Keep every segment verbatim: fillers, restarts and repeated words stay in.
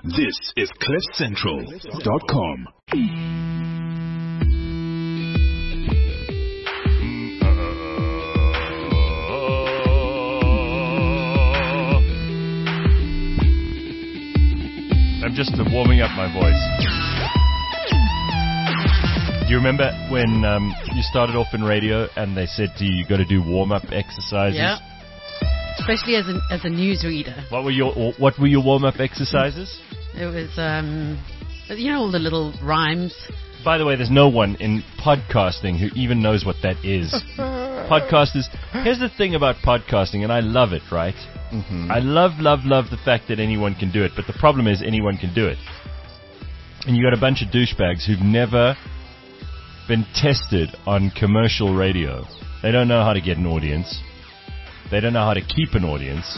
This is cliff central dot com. I'm just uh, warming up my voice. Do you remember when um, you started off in radio and they said to you, you got to do warm-up exercises? Yeah. Especially as a as a newsreader. What were your What were your warm-up exercises? It was, um, you know, all the little rhymes. By the way, there's no one in podcasting who even knows what that is. Podcasters. Here's the thing about podcasting, and I love it, right? Mm-hmm. I love, love, love the fact that anyone can do it, but the problem is anyone can do it. And you got a bunch of douchebags who've never been tested on commercial radio. They don't know how to get an audience. They don't know how to keep an audience.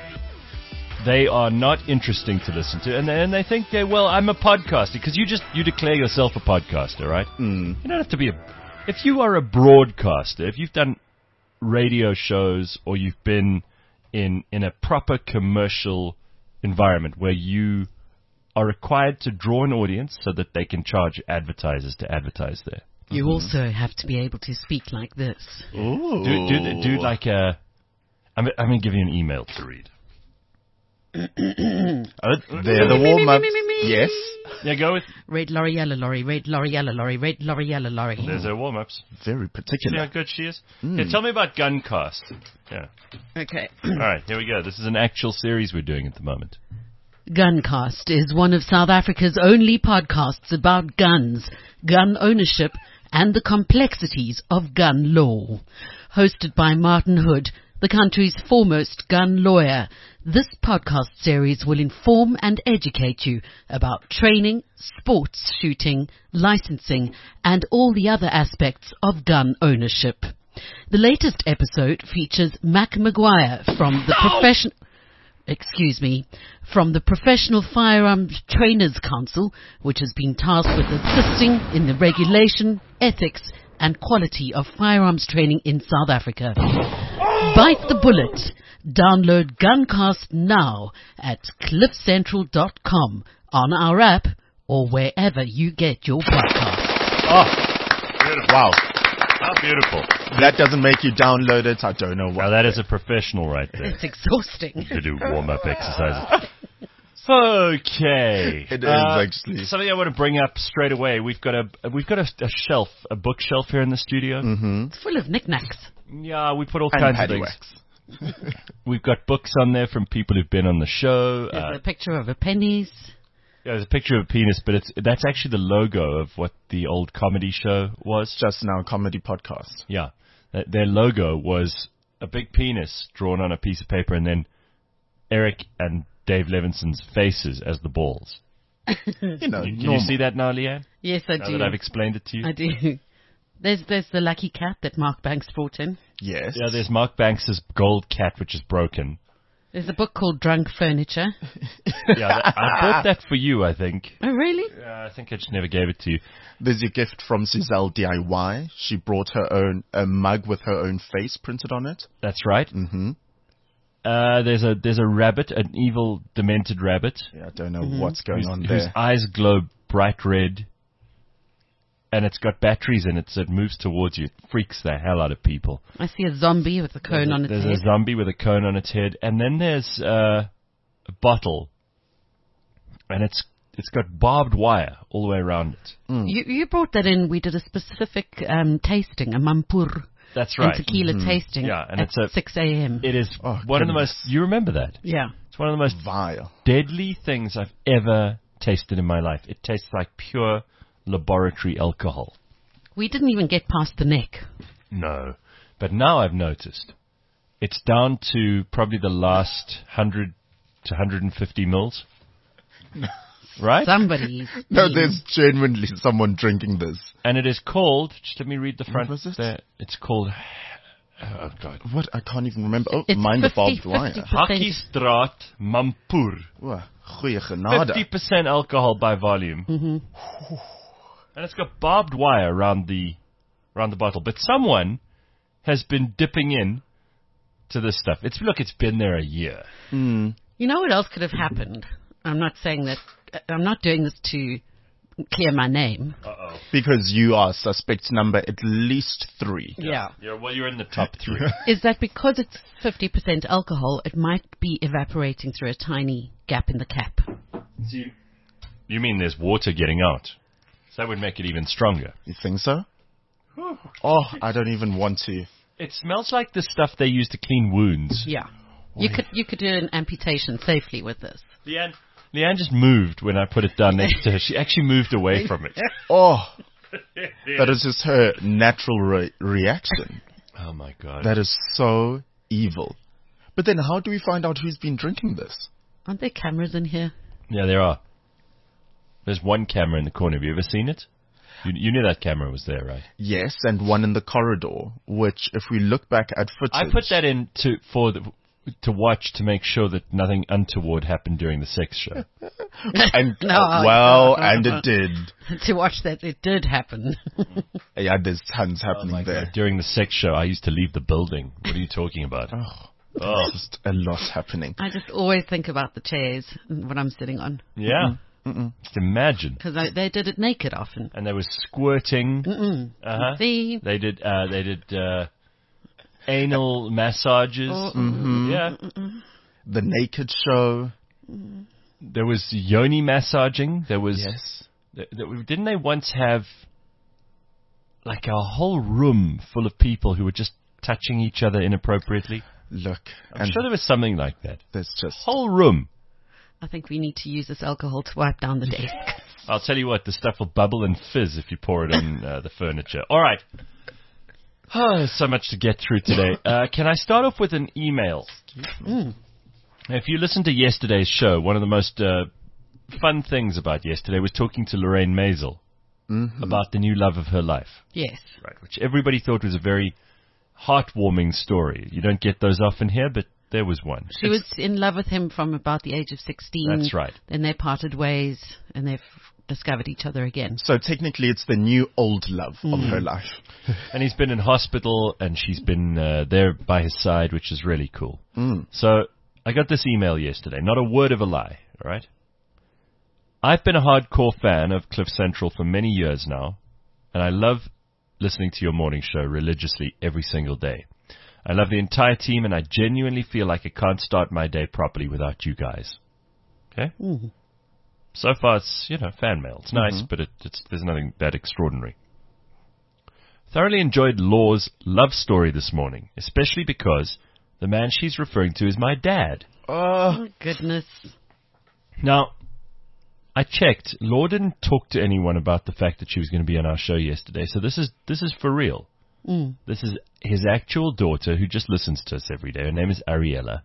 They are not interesting to listen to, and they, and they think, they, well, I'm a podcaster, because you just you declare yourself a podcaster, right? Mm. You don't have to be a. If you are a broadcaster, if you've done radio shows or you've been in in a proper commercial environment where you are required to draw an audience so that they can charge advertisers to advertise there. You Mm-hmm. also have to be able to speak like this. Ooh. Do, do, do like a... I'm, I'm going to give you an email to read. Oh, they're the warm-ups. Yes. Yeah, go with... Red lorry, yellow lorry, red lorry, yellow lorry, red lorry, yellow lorry. There's her warm-ups. Very See particular. how good she is? Mm. Yeah, tell me about Guncast. Yeah. Okay. All right, here we go. This is an actual series we're doing at the moment. Guncast is one of South Africa's only podcasts about guns, gun ownership, and the complexities of gun law. Hosted by Martin Hood, the country's foremost gun lawyer, this podcast series will inform and educate you about training, sports shooting, licensing, and all the other aspects of gun ownership. The latest episode features Mac Maguire from the profession... Excuse me, from the Professional Firearms Trainers Council, which has been tasked with assisting in the regulation, ethics, and quality of firearms training in South Africa. Bite the bullet. Download Guncast now at cliff central dot com on our app or wherever you get your podcasts. Oh, beautiful. Wow. How beautiful. That doesn't make you download it. I don't know Now, why. that is a professional right there. It's exhausting. To do warm-up exercises. Okay. It is, Uh, actually. Something I want to bring up straight away. We've got a we've got a, a shelf, a bookshelf here in the studio. Mm-hmm. It's full of knickknacks. Yeah, we put all And kinds of paddy things. wax. We've got books on there from people who've been on the show. There's Uh, a picture of a pennies. yeah, there's a picture of a penis, but it's that's actually the logo of what the old comedy show was. Just now, comedy podcast. Yeah, Th- their logo was a big penis drawn on a piece of paper, and then Eric and Dave Levinson's faces as the balls. You know, Can normal. you see that now, Leanne? Yes, I Now do. that I've explained it to you. I do. There's there's the lucky cat that Mark Banks brought in. Yes. Yeah, there's Mark Banks's gold cat, which is broken. There's a book called Drunk Furniture. Yeah, that, I bought that for you, I think. Oh, really? Yeah, I think I just never gave it to you. There's your gift from Suzelle D I Y. She brought her own a mug with her own face printed on it. That's right. Mm-hmm. Uh, there's a there's a rabbit, an evil, demented rabbit, Yeah, I don't know what's going whose, on whose there. eyes glow bright red, and it's got batteries in it, so it moves towards you. It freaks the hell out of people. I see a zombie with a cone there's on a, its there's head. a zombie with a cone on its head, and then there's uh, a bottle, and it's it's got barbed wire all the way around it. You you brought that in. We did a specific um, tasting, a mampur That's and right. tequila tasting Yeah, and at it's a- six a.m. It is Oh, one of the goodness. most. You remember that? Yeah. It's one of the most Vile. deadly things I've ever tasted in my life. It tastes like pure laboratory alcohol. We didn't even get past the neck. No. But now I've noticed it's down to probably the last one hundred to one hundred fifty mils. Right? Somebody's No, been- there's genuinely someone drinking this. And it is called, just let me read the front was it? there. It's called, oh God. What? I can't even remember. Oh, It's mind the fifty, barbed wire. fifty Hockeystraat Mampur. Wow, goeie genade. fifty percent alcohol by volume. Mm-hmm. And it's got barbed wire around the around the bottle. But someone has been dipping in to this stuff. It's look, it's been there a year. Mm. You know what else could have happened? I'm not saying that. I'm not doing this to clear my name. Uh-oh. Because you are suspect number at least three. Yeah. You're, well, you're in the top three. Is that because it's fifty percent alcohol, it might be evaporating through a tiny gap in the cap? So you, you mean there's water getting out? So that would make it even stronger. You think so? Oh, I don't even want to. It smells like the stuff they use to clean wounds. Yeah. You could you could do an amputation safely with this. Leanne, Leanne just moved when I put it down next to her. She actually moved away from it. Oh, that is just her natural re- reaction. Oh, my God. That is so evil. But then how do we find out who's been drinking this? Aren't there cameras in here? Yeah, there are. There's one camera in the corner. Have you ever seen it? You, you knew that camera was there, right? Yes, and one in the corridor, which if we look back at footage... I put that in to, for the, to watch to make sure that nothing untoward happened during the sex show. and No. uh, Well, and it did. To watch that, it did happen. Yeah, there's tons happening there. During the sex show, I used to leave the building. What are you talking about? Oh, Oh. there's just a lot happening. I just always think about the chairs when I'm sitting on. Yeah. Mm-mm. Just imagine. Because they did it naked often. And they were squirting. Mm-mm. Uh-huh. See? They did. Uh, they did uh, anal massages. Oh, Mm-hmm. Yeah. The naked show. There was yoni massaging. There was. Yes. Th- th- didn't they once have like a whole room full of people who were just touching each other inappropriately? Look. I'm and sure there was something like that. there's just... Whole room. I think we need to use this alcohol to wipe down the desk. I'll tell you what, the stuff will bubble and fizz if you pour it on uh, the furniture. All right. Oh, there's so much to get through today. Uh, can I start off with an email? Mm. If you listened to yesterday's show, one of the most uh, fun things about yesterday was talking to Lorraine Maisel Mm-hmm. about the new love of her life. Yes. Right, which everybody thought was a very heartwarming story. You don't get those often here, but there was one. She was in love with him from about the age of sixteen. That's right. Then they parted ways and they've discovered each other again. So technically it's the new old love of her life. And he's been in hospital, and she's been uh, there by his side, which is really cool. Mm. So I got this email yesterday. Not a word of a lie, all right? I've been a hardcore fan of Cliff Central for many years now, and I love listening to your morning show religiously every single day. I love the entire team, and I genuinely feel like I can't start my day properly without you guys. Okay? Mm. So far, it's, you know, fan mail. It's nice, Mm-hmm. but it, it's, there's nothing that extraordinary. Thoroughly enjoyed Law's love story this morning, especially because the man she's referring to is my dad. Oh, Oh, goodness. Now, I checked. Law didn't talk to anyone about the fact that she was going to be on our show yesterday, so this is this is for real. Mm. This is his actual daughter who just listens to us every day. Her name is Ariella.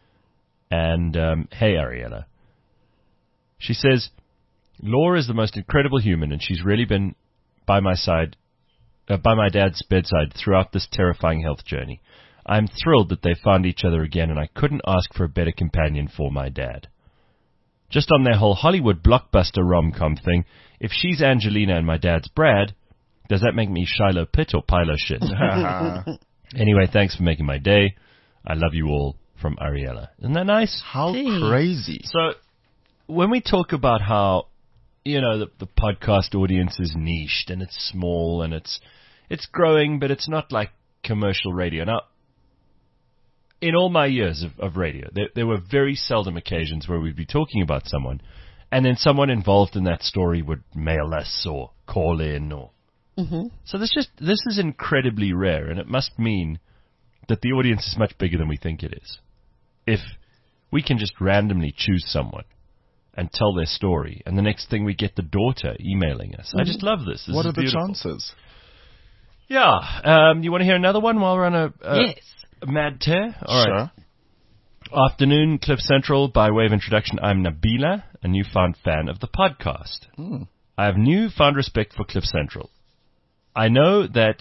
And, um, hey, Ariella. She says, Laura is the most incredible human, and she's really been by my side, uh, by my dad's bedside throughout this terrifying health journey. I'm thrilled that they found each other again, and I couldn't ask for a better companion for my dad. Just on their whole Hollywood blockbuster rom-com thing, if she's Angelina and my dad's Brad, does that make me Shiloh Pitt or Pilo Shit? Anyway, thanks for making my day. I love you all, from Ariella. Isn't that nice? how Gee. crazy. So, when we talk about how, you know, the, the podcast audience is niched and it's small and it's it's growing, but it's not like commercial radio. Now, in all my years of, of radio, there, there were very seldom occasions where we'd be talking about someone, and then someone involved in that story would mail us or call in, or Mm-hmm. so this just this is incredibly rare, and it must mean that the audience is much bigger than we think it is. If we can just randomly choose someone and tell their story, and the next thing we get the daughter emailing us. I just love this. This What is are the beautiful. chances? Yeah. Um, you want to hear another one while we're on a, a, Yes. a mad tear? All right. Sure. Afternoon, Cliff Central. By way of introduction, I'm Nabila, a newfound fan of the podcast. Mm. I have newfound respect for Cliff Central. I know that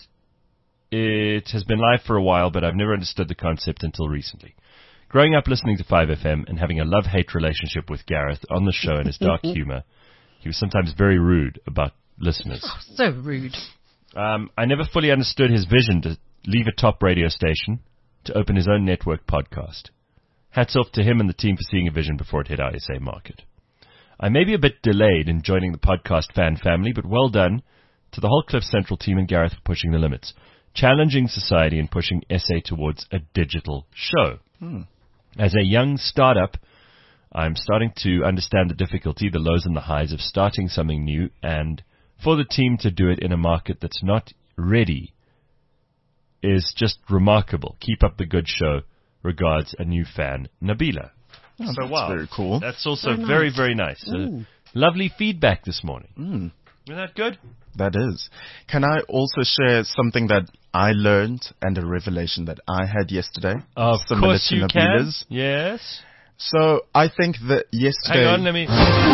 it has been live for a while, but I've never understood the concept until recently. Growing up listening to five F M and having a love-hate relationship with Gareth on the show and his dark humor, he was sometimes very rude about listeners. So rude. Um, I never fully understood his vision to leave a top radio station to open his own network podcast. Hats off to him and the team for seeing a vision before it hit I S A market. I may be a bit delayed in joining the podcast fan family, but well done to the whole Cliff Central team and Gareth for pushing the limits, challenging society and pushing S A towards a digital show. Hmm. As a young startup, I'm starting to understand the difficulty, the lows and the highs of starting something new, and for the team to do it in a market that's not ready is just remarkable. Keep up the good show. Regards, a new fan, Nabila. Oh, so that's wow, very cool. That's also Very very, nice. very nice. Uh, Mm. lovely feedback this morning. Mm. Isn't that good? That is. Can I also share something that I learned and a revelation that I had yesterday? Of Similar course to you can. Nabila's. Yes. So I think that yesterday... Hang on, let me...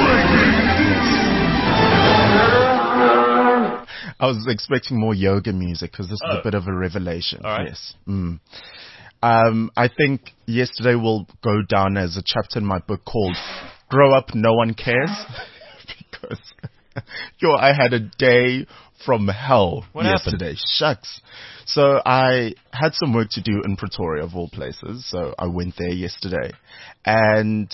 I was expecting more yoga music because this Oh. is a bit of a revelation. All right. Yes. Mm. Um, I think yesterday will go down as a chapter in my book called Grow Up, No One Cares. Because yo, I had a day from hell What yesterday. Shucks. So I had some work to do in Pretoria, of all places. So I went there yesterday. And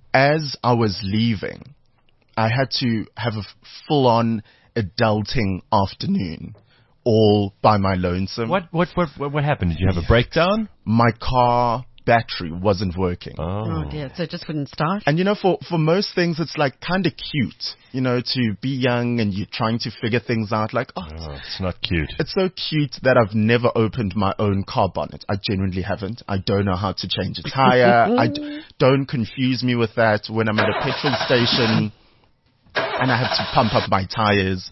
as I was leaving, I had to have a full-on adulting afternoon, all by my lonesome. What, what, what, what, what happened? Did you have a breakdown? My car battery wasn't working. Oh dear, so it just wouldn't start? And you know, for, for most things, it's like kind of cute, you know, to be young and you're trying to figure things out. Like, oh, Oh, it's not cute. it's so cute that I've never opened my own car bonnet. I genuinely haven't. I don't know how to change a tire. I d- don't confuse me with that when I'm at a petrol station and I have to pump up my tires.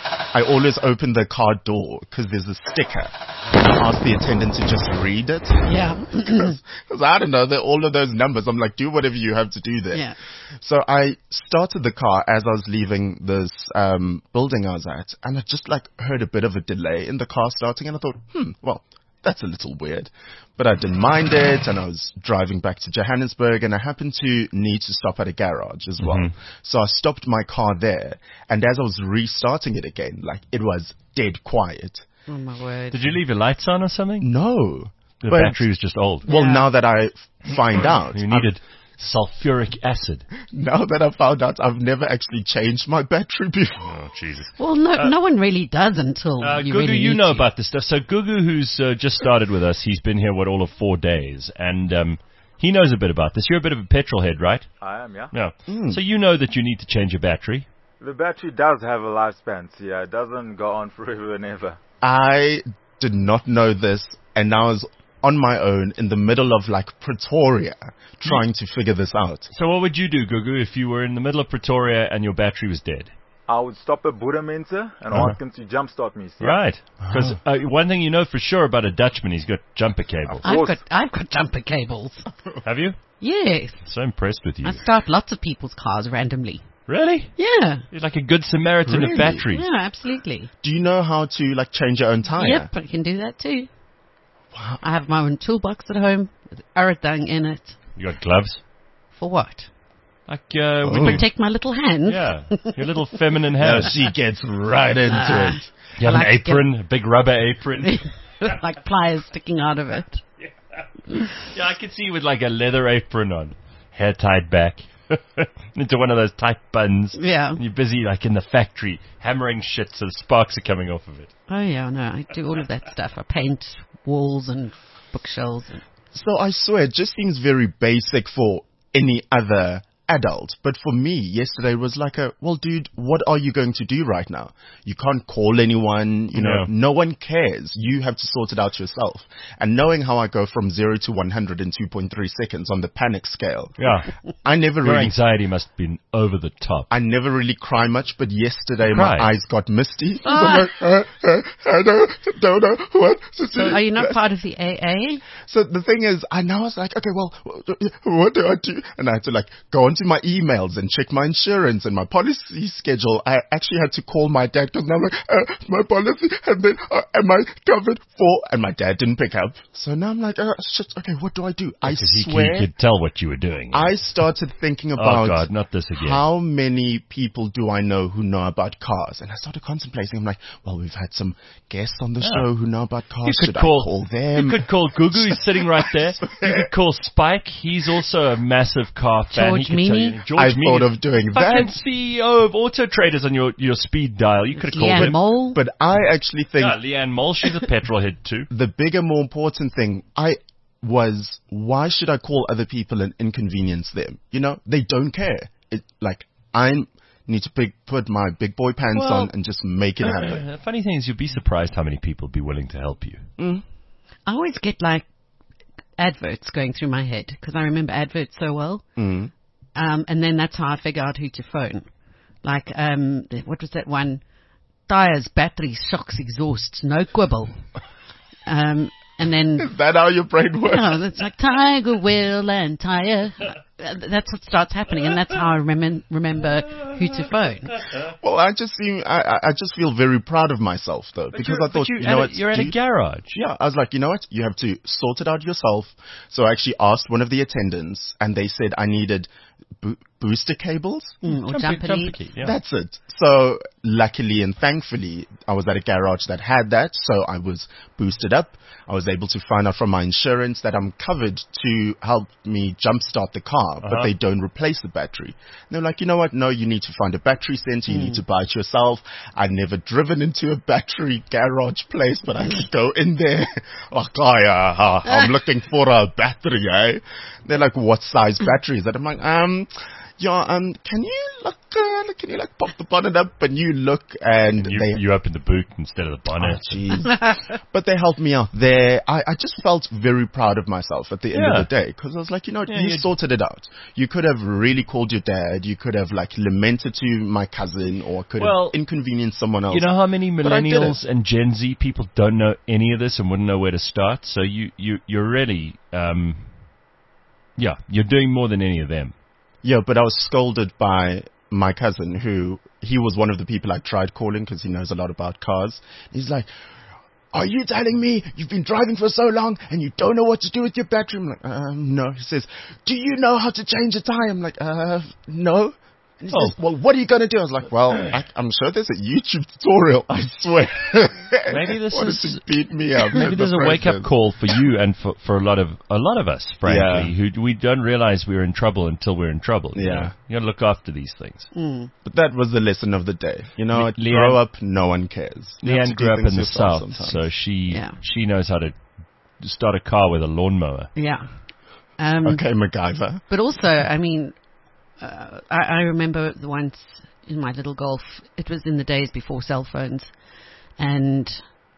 I always open the car door because there's a sticker. And I ask the attendant to just read it. Yeah. Because I don't know, they're all of those numbers. I'm like, do whatever you have to do there. Yeah. So I started the car as I was leaving this um, building I was at, and I just like heard a bit of a delay in the car starting, and I thought, hmm, well, that's a little weird. But I didn't mind it, and I was driving back to Johannesburg, and I happened to need to stop at a garage as well. Mhm. So I stopped my car there, and as I was restarting it again, like, it was dead quiet. Oh my word. Did you leave your lights on or something? No. The But- battery was just old. Well, Yeah. now that I find out, You I've- needed sulfuric acid. now that I found out, I've never actually changed my battery before. Oh, Jesus. Well, no, no one really does until Uh, you Gugu, really you need know to. about this stuff. So Gugu, who's uh, just started with us, he's been here, what, all of four days. And um, he knows a bit about this. You're a bit of a petrol head, right? I am, yeah. Yeah. Mm. So you know that you need to change your battery. The battery does have a lifespan, so yeah, it doesn't go on forever and ever. I did not know this, and I was on my own in the middle of like Pretoria trying to figure this out. So what would you do, Gugu, if you were in the middle of Pretoria and your battery was dead? I would stop at Budapest and Uh-huh. ask him to jumpstart me. Yeah. Right. Because uh, one thing you know for sure about a Dutchman, he's got jumper cable. I've course. got, I've got jumper cables. Have you? Yes. So impressed with you. I start lots of people's cars randomly. Really? Yeah. You're like a good Samaritan Really? of batteries. Yeah, absolutely. Do you know how to like change your own tire? Yep, I can do that too. I have my own toolbox at home with Aradang in it. You got gloves? For what? Like, uh, Oh. we could- Protect my little hands. yeah, your little feminine No, hands. she gets right into Ah. it. You have I like an to get- apron, a big rubber apron. like pliers sticking out of it. Yeah, I could see you with like a leather apron on, hair tied back into one of those tight buns. Yeah. And you're busy like in the factory hammering shit so the sparks are coming off of it. Oh yeah, no, I do all of that stuff. I paint walls and bookshelves. And So I swear, it just seems very basic for any other adult. But for me, yesterday was like a, well, dude, what are you going to do right now? You can't call anyone, you know, Yeah. no one cares. You have to sort it out yourself. And knowing how I go from zero to one hundred in two point three seconds on the panic scale, Yeah. I never Your really anxiety must have been over the top. I never really cry much, but yesterday Cry? my eyes got misty. Ah. I'm like, uh, uh, I don't, don't know what to do. so are you not part of the A A? So the thing is, I now was like, okay, well, what do I do? And I had to like go onto my emails and check my insurance and my policy schedule. I actually had to call my dad because now I'm like, uh, my policy, and then uh, am I covered for? And my dad didn't pick up. So now I'm like, uh, shit, okay, what do I do? I Because he, swear, he could tell what you were doing. I started thinking oh, about God, not this again. how many people do I know who know about cars? And I started contemplating. I'm like, well, we've had some guests on the Yeah. show who know about cars. You could Should call, I call them? You could call Gugu. He's sitting right there. You could call Spike. He's also a massive car fan. George he could calling tell you me? anything. George I Meany, thought of doing fucking that. C E O of Auto Traders on your, your speed dial. You could have called Leanne him. Mole? But I actually think Yeah, Leanne Mole, she's a petrol head too. the bigger, more important thing I was, why should I call other people and inconvenience them? You know, they don't care. It, like, I need to big, put my big boy pants Well, on and just make it happen. The funny thing is, you'd be surprised how many people would be willing to help you. I always get like adverts going through my head because I remember adverts so well. Mm. Um, and then that's how I figure out who to phone. Like, um, the- what was that one? Tires, batteries, shocks, exhausts, no quibble. Um, and then, Is that how your brain works? no, that's like Tiger, Wheel, and Tire. Uh, That's what starts happening, and that's how I remem- remember who to phone. Well, I just seem, I, I I just feel very proud of myself though, because you're, I thought, but you at know a- what, you're at do a you- garage. Yeah, I was like, you know what? You have to sort it out yourself. So I actually asked one of the attendants, and they said I needed bo- booster cables. Mm, or Jumper- jumper jumper leads. key, yeah. That's it. So luckily and thankfully, I was at a garage that had that, so I was boosted up. I was able to find out from my insurance that I'm covered to help me jumpstart the car, but Uh-huh. they don't replace the battery. And they're like, you know what? No, you need to find a battery center. You need to buy it yourself. I'd never driven into a battery garage place, but I could go in there. Like, oh, yeah, uh, I'm looking for a battery, eh? They're like, what size battery is that? I'm like, um, yeah, um, can you look, uh, can you like pop the bonnet up and you look and You, they, you opened the boot instead of the oh, bonnet. jeez. But they helped me out there. I, I just felt very proud of myself at the end Yeah. of the day because I was like, you know, Yeah, you you- sorted it out. You could have really called your dad. You could have like lamented to my cousin or could Well, have inconvenienced someone else. You know how many But I did millennials it. and Gen Z people don't know any of this and wouldn't know where to start? So you, you, you're really, um, yeah, you're doing more than any of them. Yeah, but I was scolded by my cousin who, he was one of the people I tried calling because he knows a lot about cars. He's like, are you telling me you've been driving for so long and you don't know what to do with your battery? I'm like, um, no. He says, do you know how to change a tire? I'm like, uh, no. And he Oh. says, well, what are you going to do? I was like, well, I, I'm sure there's a YouTube tutorial, I swear. Maybe this Wanted is- to beat me up. Maybe in there's the a wake up process. call for you and for, for a lot of a lot of us, frankly, who we don't realize we're in trouble until we're in trouble. You Yeah. know? You got to look after these things. But that was the lesson of the day. You know, Le- Leanne- grow up, no one cares. You have Leanne to do grew up things in the yourself south, sometimes. so she Yeah. she knows how to start a car with a lawnmower. Yeah. Um, Okay, MacGyver. But also, I mean, uh, I, I remember once in my little Golf, it was in the days before cell phones, and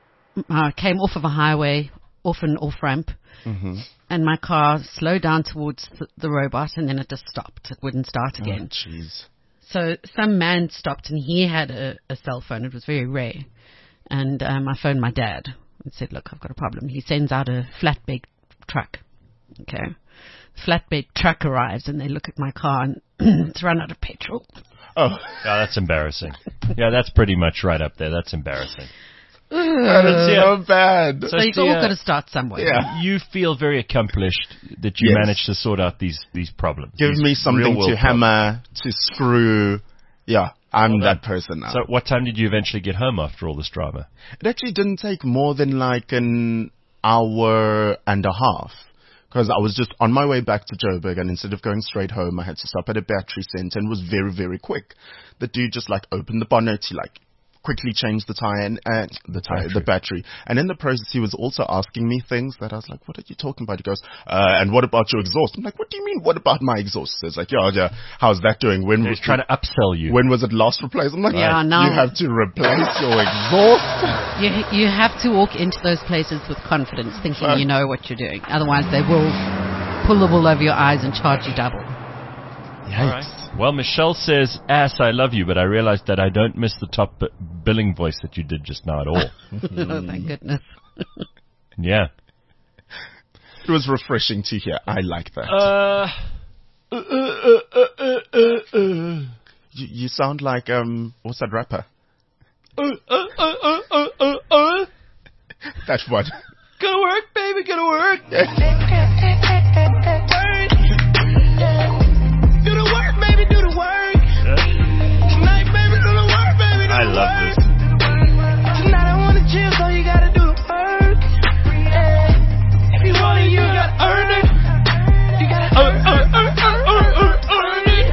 I came off of a highway, off an off-ramp, Mm-hmm. and my car slowed down towards the, the robot, and then it just stopped. It wouldn't start Oh, again. jeez. So some man stopped, and he had a, a cell phone. It was very rare. And um, I phoned my dad and said, look, I've got a problem. He sends out a flatbed truck. Okay. Flatbed truck arrives, and they look at my car, and it's run out of petrol. Oh, Yeah, that's embarrassing. Yeah, that's pretty much right up there. That's embarrassing. that is so bad. So So you've see, all uh, got to start somewhere. Yeah. You feel very accomplished that you Yes. managed to sort out these these problems. Give these me something real-world to hammer, to screw. Yeah, I'm Well, that person now. So what time did you eventually get home after all this drama? It actually didn't take more than like an hour and a half. Because I was just on my way back to Joburg, and instead of going straight home, I had to stop at a battery center, and it was very, very quick. The dude just like opened the bonnet, he like quickly changed the tire and uh, the tire, Battery. the battery, and in the process, he was also asking me things that I was like, "What are you talking about?" He goes, uh, "And what about your exhaust?" I'm like, "What do you mean? What about my exhaust?" He says like, "Yeah, yeah, how's that doing? When They're was trying to upsell you. when was it last replaced?" I'm like, Yeah, now- you have to replace your exhaust." You, you have to walk into those places with confidence, thinking Right. you know what you're doing. Otherwise, they will pull the wool over your eyes and charge you double. All right. Well, Michelle says, ass, I love you, but I realized that I don't miss the top b- billing voice that you did just now at all. Oh, thank goodness. Yeah. It was refreshing to hear. I like that. Uh, You, you sound like um, what's that rapper? uh, uh, uh, uh, uh, uh, uh. That one. Gonna work, baby, gonna work. Do the work, baby, do the work. Tonight, baby, do the work, baby, do I the love work. this. Tonight I wanna chill, so you gotta do the work. Yeah. If you want it, you gotta earn it. You gotta earn, earn, earn, earn, earn, earn, earn it.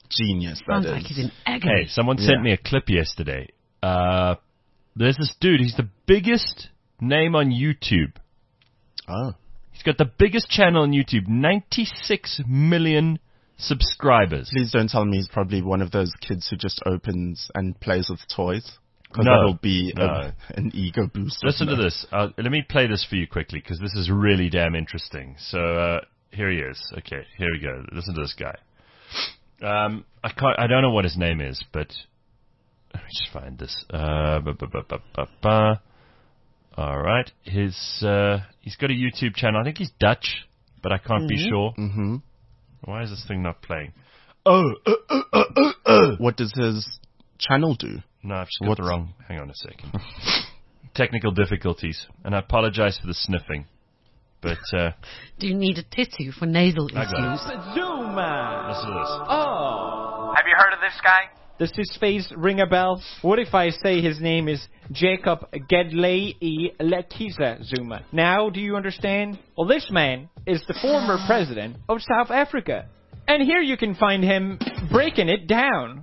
Genius, that Sounds is. like he's in agony. Hey, someone Yeah. sent me a clip yesterday. Uh, there's this dude. He's the biggest name on YouTube. Oh. He's got the biggest channel on YouTube. ninety-six million subscribers. Please don't tell me he's probably one of those kids who just opens and plays with toys. Because No. that'll be No. a, an ego boost. Listen to isn't it? this. Uh, let me play this for you quickly because this is really damn interesting. So uh, here he is. Okay, here we go. Listen to this guy. Um, I can't. I don't know what his name is, but let me just find this. Uh, ba, ba, ba, ba, ba, ba. All right, his uh, he's got a YouTube channel. I think he's Dutch, but I can't be sure. Mm-hmm. Why is this thing not playing? Oh, uh, uh, uh, uh, uh. What does his channel do? No, I've just got What's- the wrong. Hang on a second. Technical difficulties, and I apologize for the sniffing, but uh, Do you need a tissue for nasal I got it. issues? Zuma! listen to this. Oh! Have you heard of this guy? Does his face ring a bell? What if I say his name is Jacob Gedley Lekiza Zuma? Now, do you understand? Well, this man is the former president of South Africa. And here you can find him breaking it down.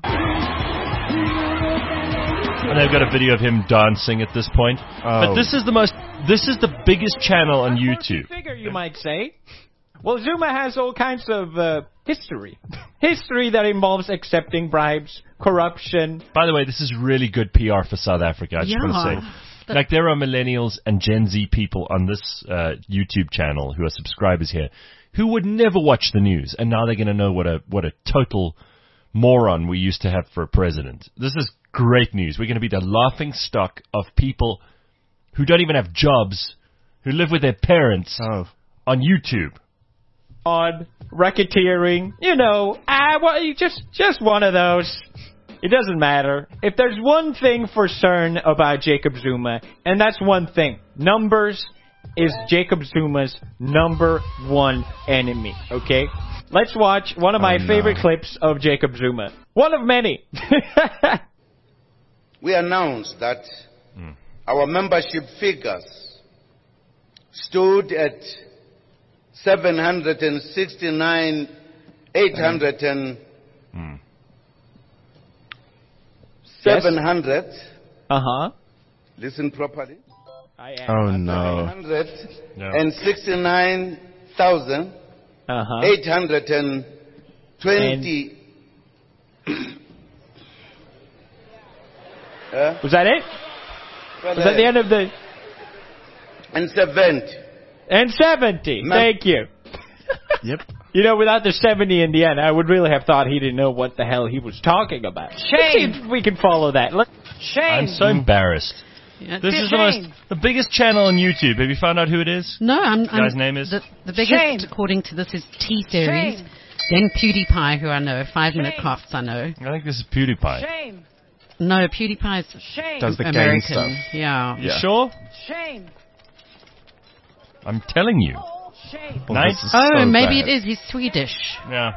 And they've got a video of him dancing at this point. But Oh. this is the most. This is the biggest channel on YouTube. Figure, you might say. Well, Zuma has all kinds of uh, history. History that involves accepting bribes, corruption. By the way, this is really good P R for South Africa. I just Yeah. want to say, like, there are millennials and Gen Z people on this uh, YouTube channel who are subscribers here who would never watch the news, and now they're going to know what a what a total moron we used to have for a president. This is great news. We're going to be the laughing stock of people who don't even have jobs, who live with their parents Oh. on YouTube. On racketeering, you know, ah, well, you just just one of those. It doesn't matter. If there's one thing for certain about Jacob Zuma, and that's one thing, numbers is Jacob Zuma's number one enemy. Okay, let's watch one of my Oh, no. favorite clips of Jacob Zuma. One of many. We announced that our membership figures stood at seven hundred sixty-nine, eight hundred and seven hundred. Uh huh. Listen properly. I am. Oh, no. seven hundred sixty-nine thousand, Uh huh. eight hundred twenty. Uh, Was that it? Was that the end of the? and seventy. And seventy. No. Thank you. Yep. You know, without the seventy in the end, I would really have thought he didn't know what the hell he was talking about. Let's see if we can follow that. Look. I'm so embarrassed. Yeah, This it's- is the most, the biggest channel on YouTube. Have you found out who it is? No, I'm. I'm Guy's name is? the, the biggest, according to this, is T Series. Then PewDiePie, who I know. Five Minute Crafts, I know. I think this is PewDiePie. No, PewDiePie's Does the game American. stuff. Yeah. You Yeah. sure? I'm telling you. Well, Nice. this is Oh, so maybe bad. it is. He's Swedish. Yeah.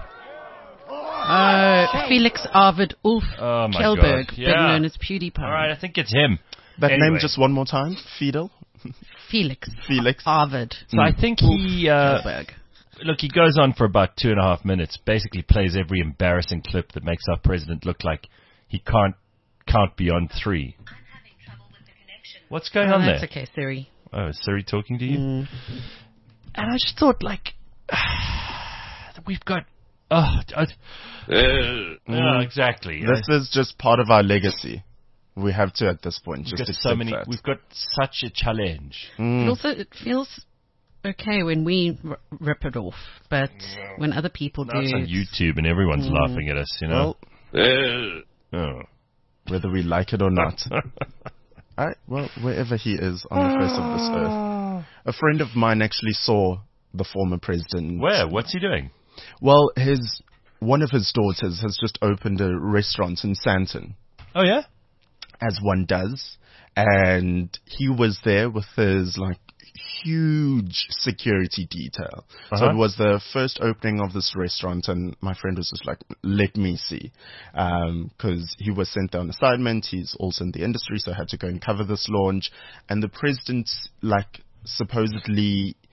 Uh, Felix Arvid Ulf Oh, my Kjellberg, God. better Yeah. known as PewDiePie. All right, I think it's him. That Anyway. name just one more time. Fidel. Felix Felix. Arvid So I think he, uh, Kjellberg. look, he goes on for about two and a half minutes, basically plays every embarrassing clip that makes our president look like he can't count beyond three. What's going Oh, on that's there? okay, Siri. Oh, is Siri talking to you? Mm. And I just thought, like, we've got. Oh, I, yeah, exactly. This is just part of our legacy. We have to at this point We've just got accept so many. that. We've got such a challenge. It Mm. also it feels okay when we r- rip it off, but when other people Now do, it's on it's- YouTube and everyone's Mm. laughing at us. You know. oh. Whether we like it or not. I, well, wherever he is on the face of this earth. A friend of mine actually saw the former president. Where? What's he doing? Well, his one of his daughters has just opened a restaurant in Sandton, Oh yeah. as one does, and he was there with his like huge security detail. So Uh-huh. it was the first opening of this restaurant, and my friend was just like, "Let me see," because he was sent there on assignment. He's also in the industry, so had to go and cover this launch. And the president, like, supposedly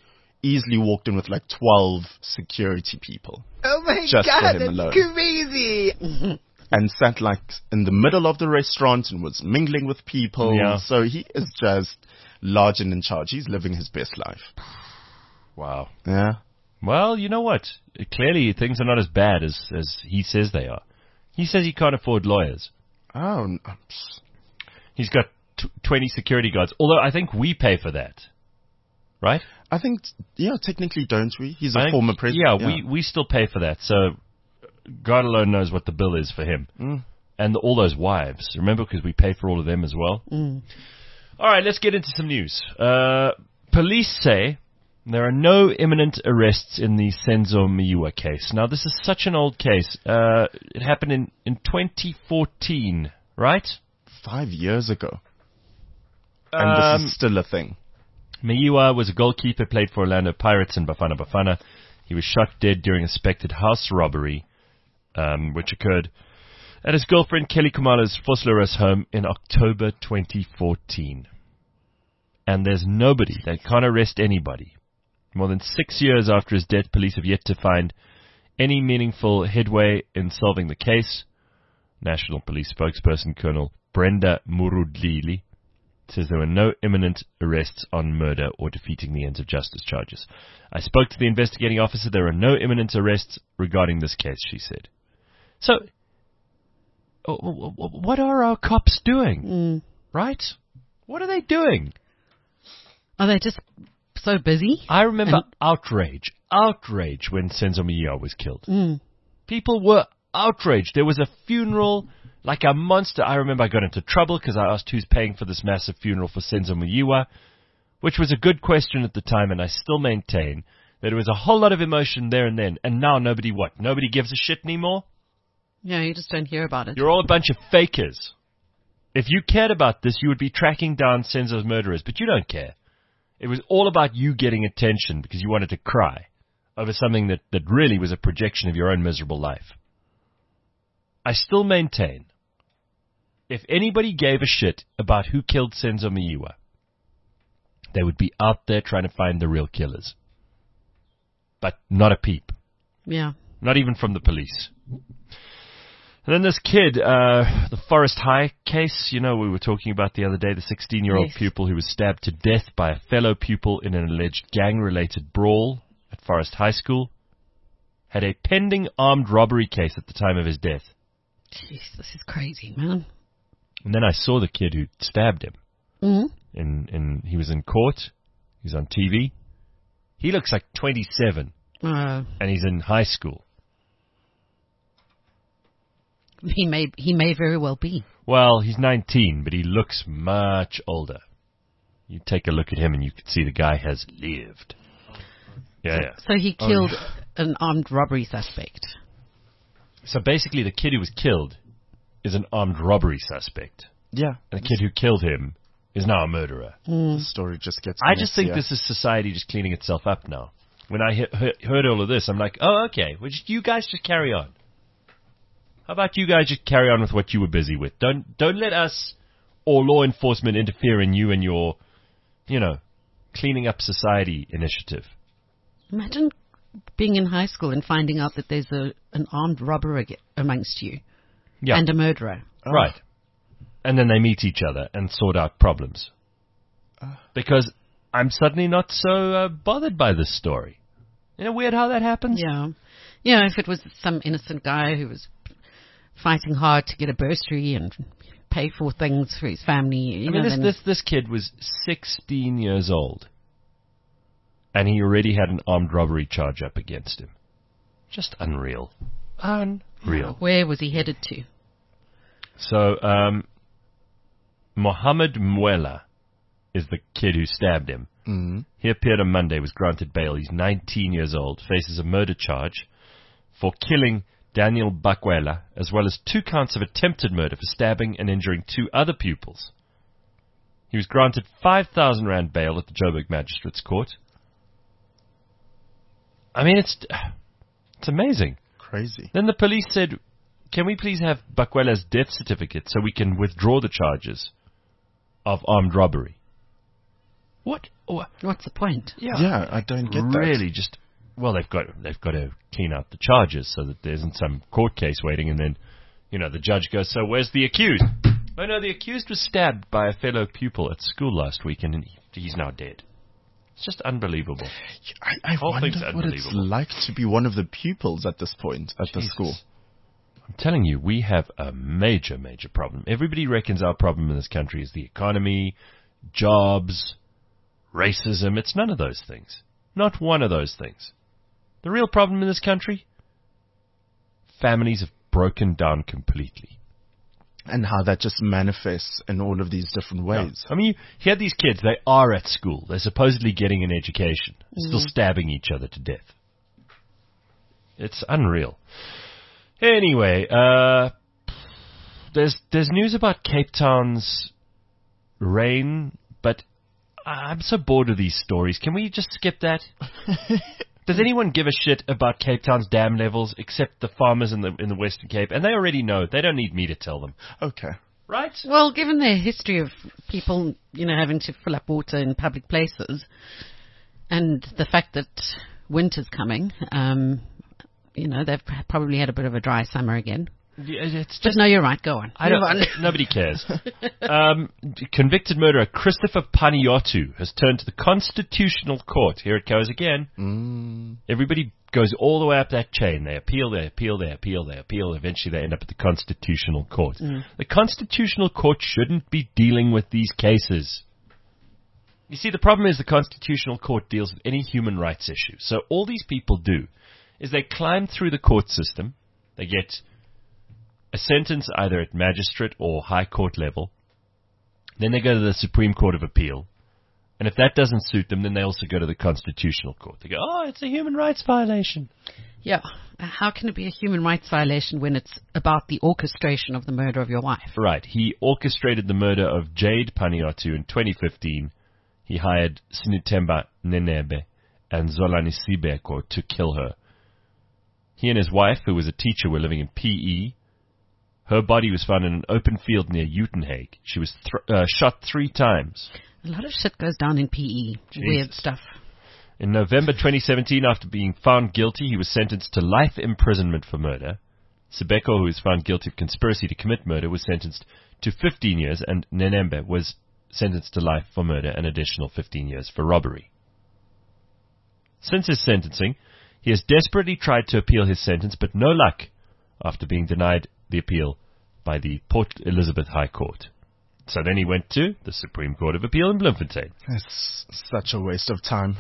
easily walked in with like twelve security people. Oh my Just for god, him that's alone. crazy. And sat like in the middle of the restaurant and was mingling with people. Yeah. So he is just large and in charge. He's living his best life. Wow. Yeah. Well, you know what? Clearly, things are not as bad as, as he says they are. He says he can't afford lawyers. Oh, no. He's got t- twenty security guards, although I think we pay for that. Right? I think, yeah, technically, don't we? He's a I think- former president. Yeah, we, we still pay for that. So God alone knows what the bill is for him. Mm. And all those wives. Remember, because we pay for all of them as well. Mm. All right, let's get into some news. Uh, police say there are no imminent arrests in the Senzo Miua case. Now, this is such an old case. Uh, it happened in, in twenty fourteen, right? Five years ago. And Um, this is still a thing. Miua was a goalkeeper, played for Orlando Pirates in Bafana Bafana. He was shot dead during a suspected house robbery, um, which occurred at his girlfriend Kelly Kumala's Vosloorus home in October twenty fourteen. And there's nobody. They can't arrest anybody. More than six years after his death, police have yet to find any meaningful headway in solving the case. National Police spokesperson Colonel Brenda Murudlili says there were no imminent arrests on murder or defeating the ends of justice charges. I spoke to the investigating officer. There are no imminent arrests regarding this case, she said. So, uh, what are our cops doing? Mm. Right? What are they doing? Are they just so busy? I remember And- outrage, outrage when Senzo Miua was killed. Mm. People were outraged. There was a funeral like a monster. I remember I got into trouble because I asked who's paying for this massive funeral for Senzo Miua, which was a good question at the time, and I still maintain that there was a whole lot of emotion there and then, and now nobody what? Nobody gives a shit anymore? Yeah, you just don't hear about it. You're all a bunch of fakers. If you cared about this, you would be tracking down Senzo's murderers, but you don't care. It was all about you getting attention because you wanted to cry over something that, that really was a projection of your own miserable life. I still maintain, if anybody gave a shit about who killed Senzo Miua, they would be out there trying to find the real killers. But not a peep. Yeah. Not even from the police. And then this kid, uh, the Forest High case, you know, we were talking about the other day, the sixteen-year-old Yes. pupil who was stabbed to death by a fellow pupil in an alleged gang-related brawl at Forest High School, had a pending armed robbery case at the time of his death. Jeez, this is crazy, man. And then I saw the kid who stabbed him. Mm. In, in, he was in court. He's on T V. He looks like twenty-seven, Uh, and he's in high school. he may he may very well be. Well, he's nineteen, but he looks much older. You take a look at him and you can see the guy has lived. Yeah, yeah. So he killed an armed robbery suspect. So basically the kid who was killed is an armed robbery suspect. Yeah. And the kid who killed him is now a murderer. Mm. The story just gets I just think messier. this is society just cleaning itself up now. When I he- he- heard all of this, I'm like, oh, okay. Well, just, you guys just carry on. How about you guys just carry on with what you were busy with? Don't don't let us or law enforcement interfere in you and your, you know, cleaning up society initiative. Imagine being in high school and finding out that there's a an armed robber ag- amongst you Yeah, and a murderer. right. And then they meet each other and sort out problems. Because I'm suddenly not so uh, bothered by this story. Isn't it weird how that happens? Yeah. Yeah, if it was some innocent guy who was fighting hard to get a bursary and pay for things for his family. You I know, mean, this, then- this this kid was sixteen years old, and he already had an armed robbery charge up against him. Just unreal. Unreal. Where was he headed to? So, um, Mohammed Mwela is the kid who stabbed him. Mm-hmm. He appeared on Monday, was granted bail. He's nineteen years old, faces a murder charge for killing Daniel Bakwela, as well as two counts of attempted murder for stabbing and injuring two other pupils. He was granted five thousand rand bail at the Joburg Magistrates Court. I mean, it's it's amazing. Crazy. Then the police said, can we please have Bakwela's death certificate so we can withdraw the charges of armed robbery? What? what? What's the point? Yeah. Yeah, I don't get that. Really, just well, they've got they've got to clean out the charges so that there isn't some court case waiting, and then you know the judge goes, "So where's the accused?" Oh no, the accused was stabbed by a fellow pupil at school last weekend, and he, he's now dead. It's just unbelievable. I, I Whole wonder thing's what it's unbelievable. like to be one of the pupils at this point at the Jesus. school. I'm telling you, we have a major, major problem. Everybody reckons our problem in this country is the economy, jobs, racism. It's none of those things. Not one of those things. The real problem in this country? Families have broken down completely. And how that just manifests in all of these different ways. I mean, you, you had these kids, they are at school. They're supposedly getting an education. They're still stabbing each other to death. It's unreal. Anyway, uh, there's there's news about Cape Town's rain, but I'm so bored of these stories. Can we just skip that? Does anyone give a shit about Cape Town's dam levels except the farmers in the in the Western Cape? And they already know. They don't need me to tell them. Okay. Right? Well, given the history of people, you know, having to fill up water in public places, and the fact that winter's coming, um, you know, they've probably had a bit of a dry summer again. Yeah, it's But just, no, you're right. Go on. I Move don't, on. nobody cares. Um, convicted murderer Christopher Panayiotou has turned to the Constitutional Court. Here it goes again. Mm. Everybody goes all the way up that chain. They appeal, they appeal, they appeal, they appeal. Eventually they end up at the Constitutional Court. Mm. The Constitutional Court shouldn't be dealing with these cases. You see, the problem is the Constitutional Court deals with any human rights issue. So all these people do is they climb through the court system. They get a sentence either at magistrate or high court level. Then they go to the Supreme Court of Appeal. And if that doesn't suit them, then they also go to the Constitutional Court. They go, oh, it's a human rights violation. Yeah. How can it be a human rights violation when it's about the orchestration of the murder of your wife? Right. He orchestrated the murder of Jade Panayiotou in twenty fifteen. He hired Sinitemba Nenebe and Zolani Sibeko to kill her. He and his wife, who was a teacher, were living in P E. Her body was found in an open field near Uitenhage. She was th- uh, shot three times. A lot of shit goes down in P E. Jesus. Weird stuff. In November twenty seventeen, after being found guilty, he was sentenced to life imprisonment for murder. Sibeko, who was found guilty of conspiracy to commit murder, was sentenced to fifteen years, and Nenembe was sentenced to life for murder, an additional fifteen years for robbery. Since his sentencing, he has desperately tried to appeal his sentence, but no luck, after being denied the appeal by the Port Elizabeth High Court. So then he went to the Supreme Court of Appeal in Bloemfontein. It's such a waste of time.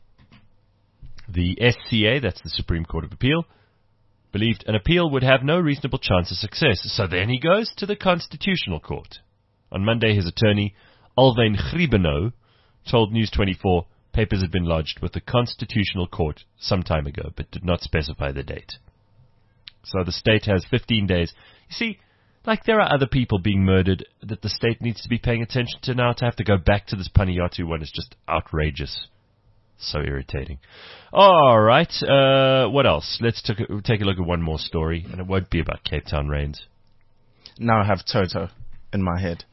The S C A, that's the Supreme Court of Appeal, believed an appeal would have no reasonable chance of success. So then he goes to the Constitutional Court. On Monday, his attorney, Alwyn Gribeno, told News twenty-four papers had been lodged with the Constitutional Court some time ago, but did not specify the date. So the state has fifteen days. You see, like there are other people being murdered that the state needs to be paying attention to now. To have to go back to this Panayiotou one is just outrageous. So irritating. All right, uh, what else? Let's take a, take a look at one more story, and it won't be about Cape Town rains. Now I have Toto in my head.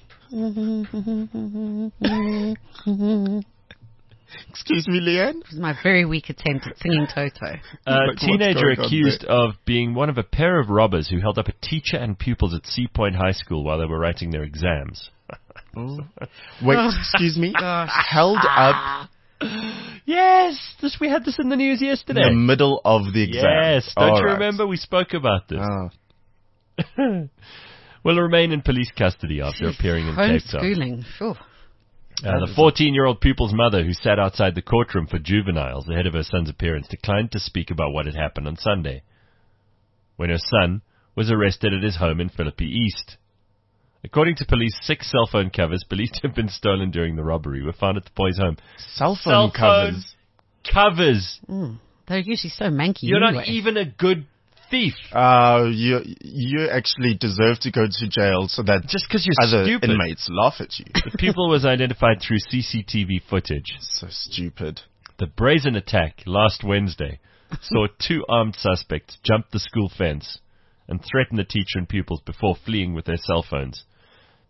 Excuse me, Leanne? It was my very weak attempt at singing Toto. A Like, what's teenager going on accused there? of being one of a pair of robbers who held up a teacher and pupils at Sea Point High School while they were writing their exams. Wait, excuse me? Held up Yes, this, we had this in the news in yesterday. the middle of the exam. Yes, don't All you right. remember? We spoke about this. Oh. Will remain in police custody after appearing in Cape Town. Homeschooling. Phew. Uh, the fourteen-year-old pupil's mother, who sat outside the courtroom for juveniles ahead of her son's appearance, declined to speak about what had happened on Sunday, when her son was arrested at his home in Philippi East. According to police, six cell phone covers believed to have been stolen during the robbery were found at the boy's home. Cell Cell phone phone covers. Covers. Mm. They're usually so manky. You're anyway. not even a good thief. Uh, you you actually deserve to go to jail so that Just because you're other stupid. inmates laugh at you. The pupil was identified through C C T V footage. So stupid. The brazen attack last Wednesday saw two armed suspects jump the school fence and threaten the teacher and pupils before fleeing with their cell phones.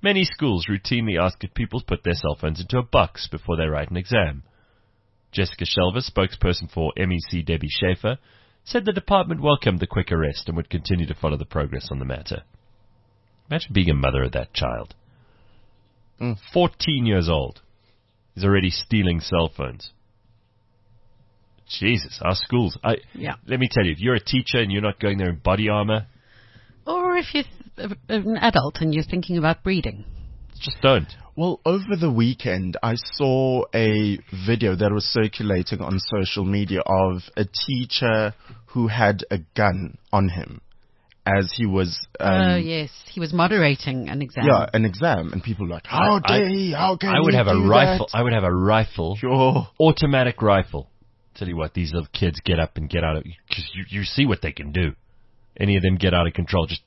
Many schools routinely ask that pupils put their cell phones into a box before they write an exam. Jessica Shelver, spokesperson for M E C Debbie Schaefer, said the department welcomed the quick arrest and would continue to follow the progress on the matter. Imagine being a mother of that child. Mm. fourteen years old. He's already stealing cell phones. Jesus, our schools. I, Yeah. Let me tell you, if you're a teacher and you're not going there in body armor, Or if you're th- an adult and you're thinking about breeding. just don't. Well, over the weekend, I saw a video that was circulating on social media of a teacher who had a gun on him as he was... Um, Oh, yes. He was moderating an exam. Yeah, an exam. And people were like, how I- dare he? How can I would he have a do rifle. that? I would have a rifle. Sure. Automatic rifle. Tell you what, these little kids get up and get out of... Because you, you see what they can do. Any of them get out of control, just...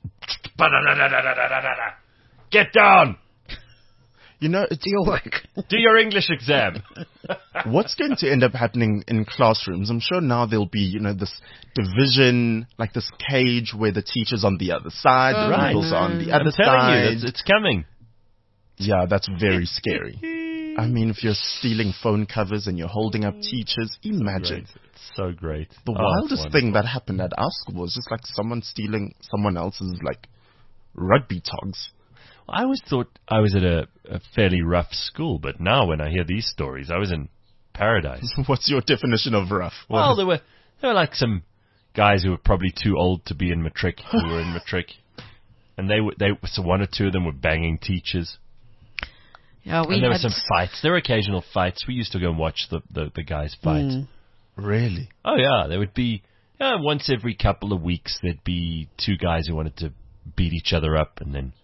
Get down! You know, it's Do your work. Do your English exam. what's going to end up happening in classrooms. I'm sure now there'll be, you know, this division, like this cage where the teacher's on the other side, Oh, the right. pupils are on the I'm other telling side. you, it's, it's coming. Yeah, that's very scary. I mean, if you're stealing phone covers and you're holding up teachers, imagine. Great. It's so great. The Oh, it's wildest wonderful. thing that happened at our school was just like someone stealing someone else's, like, rugby togs. I always thought I was at a, a fairly rough school, but now when I hear these stories, I was in paradise. What's your definition of rough? Well, there were there were like some guys who were probably too old to be in matric who were in matric, and they were they so one or two of them were banging teachers, Yeah, we and there had, were some fights. There were occasional fights. We used to go and watch the the, the guys fight. Mm. Really? Oh yeah, there would be uh, once every couple of weeks there'd be two guys who wanted to beat each other up, and then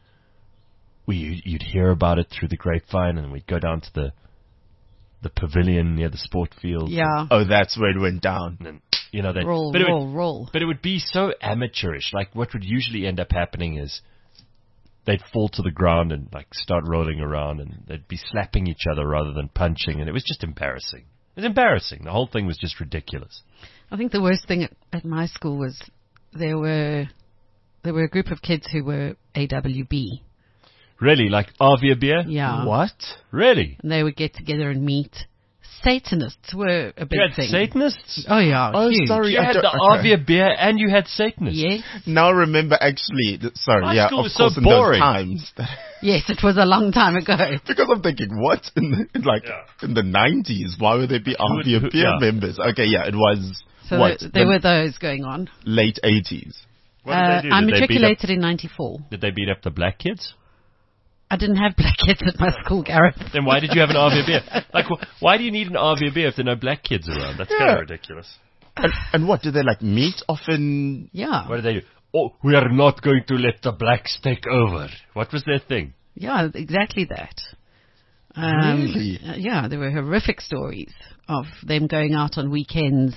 we you'd hear about it through the grapevine, and we'd go down to the the pavilion near the sport field. Yeah. Oh, that's where it went down. And then, you know, they Roll, but it would- roll, roll. But it would be so amateurish. Like, what would usually end up happening is they'd fall to the ground and, like, start rolling around, and they'd be slapping each other rather than punching, and it was just embarrassing. It was embarrassing. The whole thing was just ridiculous. I think the worst thing at, at my school was there were there were a group of kids who were A W B. Really? Like Avia beer? Yeah. What? Really? And they would get together and meet. Satanists were a big You had thing. Satanists? Oh, yeah. Oh, huge. sorry. You I had don't- the okay. Avia beer and you had Satanists. Yes. Now remember, actually, th- sorry, My yeah, school of was so course, in boring. those times. Yes, it was a long time ago. Because I'm thinking, what? In the, in like, Yeah. in the nineties, why would there be would- Avia who- beer yeah. members? Okay, yeah, it was, So what, there, there the were those going on. late eighties. What did Uh, they do? I Did they beat up- matriculated in ninety-four. Did they beat up the black kids? I didn't have black kids at my school, Gareth. Then why did you have an Avia beer? Like, wh- why do you need an Avia beer if there are no black kids around? That's kind Yeah. of ridiculous. And, and what, did they like meet often? Yeah. What did they do? Oh, we are not going to let the blacks take over. What was their thing? Yeah, exactly that. Um, Really? uh, yeah, there were horrific stories of them going out on weekends.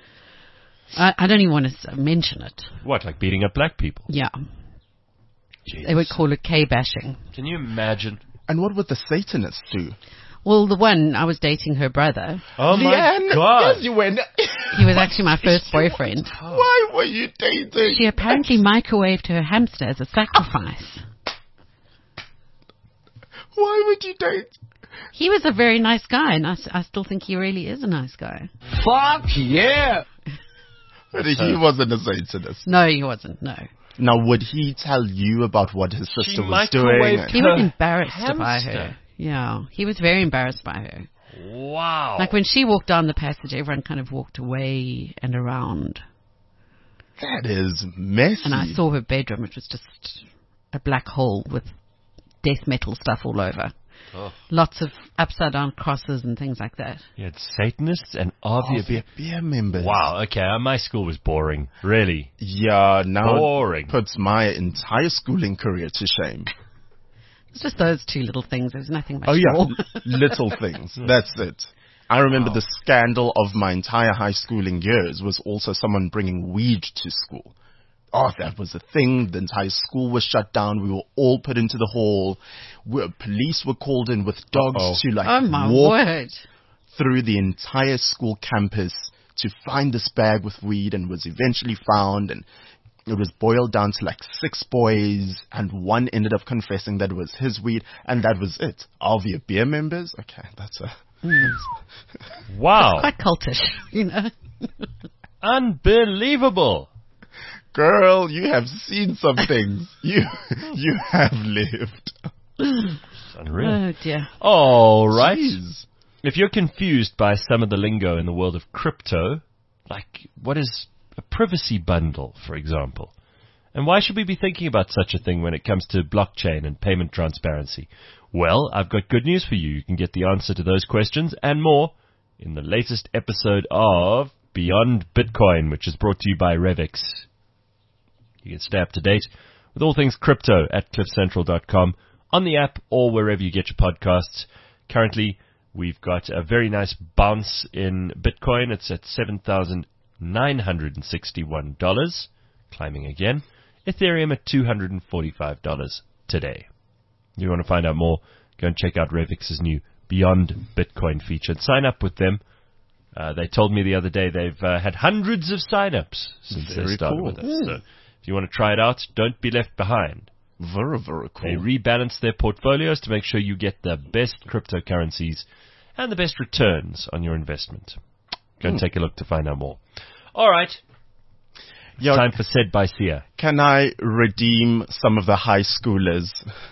I, I don't even want to s- mention it. What, like beating up black people? Yeah, Jesus. they would call it K-bashing. Can you imagine? And what would the Satanists do? Well, the one, I was dating her brother. Oh Leanne, my God! yes, you went. He was actually my first boyfriend. Why were you dating? She apparently microwaved her hamster as a sacrifice. Why would you date? He was a very nice guy, and I, s- I still think he really is a nice guy. Fuck yeah! But he wasn't a Satanist. No, he wasn't, no. Now, would he tell you about what his She sister was doing? microwaved He was Her embarrassed by hamster. her. Yeah, he was very embarrassed by her. Wow! Like when she walked down the passage, everyone kind of walked away and around. That is messy. And I saw her bedroom, which was just a black hole with death metal stuff all over. Oh. Lots of upside down crosses and things like that. You had Satanists and Avia Avia beer. beer members. Wow. Okay, uh, my school was boring. Really. Yeah, now Boring. it puts my entire schooling career to shame. It's just those two little things. There's nothing much Oh yeah, more. little things. That's it. I remember the scandal of my entire high schooling years was also someone bringing weed to school. Oh, that was a thing. The entire school was shut down. We were all put into the hall. We, police were called in with dogs Uh-oh. to like Oh my walk word. through the entire school campus to find this bag with weed, and was eventually found. And it was boiled down to like six boys, and one ended up confessing that it was his weed, and that was it. Are we beer members? Okay, that's a... Wow. Quite cultish, you know. Unbelievable. Girl, you have seen some things. You you have lived. Unreal. Oh, dear. All right. Jeez. If you're confused by some of the lingo in the world of crypto, like what is a privacy bundle, for example, and why should we be thinking about such a thing when it comes to blockchain and payment transparency? Well, I've got good news for you. You can get the answer to those questions and more in the latest episode of Beyond Bitcoin, which is brought to you by Revix. You can stay up to date with all things crypto at cliff central dot com, on the app or wherever you get your podcasts. Currently, we've got a very nice bounce in Bitcoin. It's at seven thousand nine hundred sixty-one dollars, climbing again. Ethereum at two hundred forty-five dollars today. If you want to find out more, go and check out Revix's new Beyond Bitcoin feature and sign up with them. Uh, they told me the other day they've uh, had hundreds of sign-ups since Very they started cool. with us. So if you want to try it out, don't be left behind. Very, very cool. They rebalance their portfolios to make sure you get the best cryptocurrencies and the best returns on your investment. Go and Hmm. take a look to find out more. All right. Yo, Time for Said by Sia. Can I redeem some of the high schoolers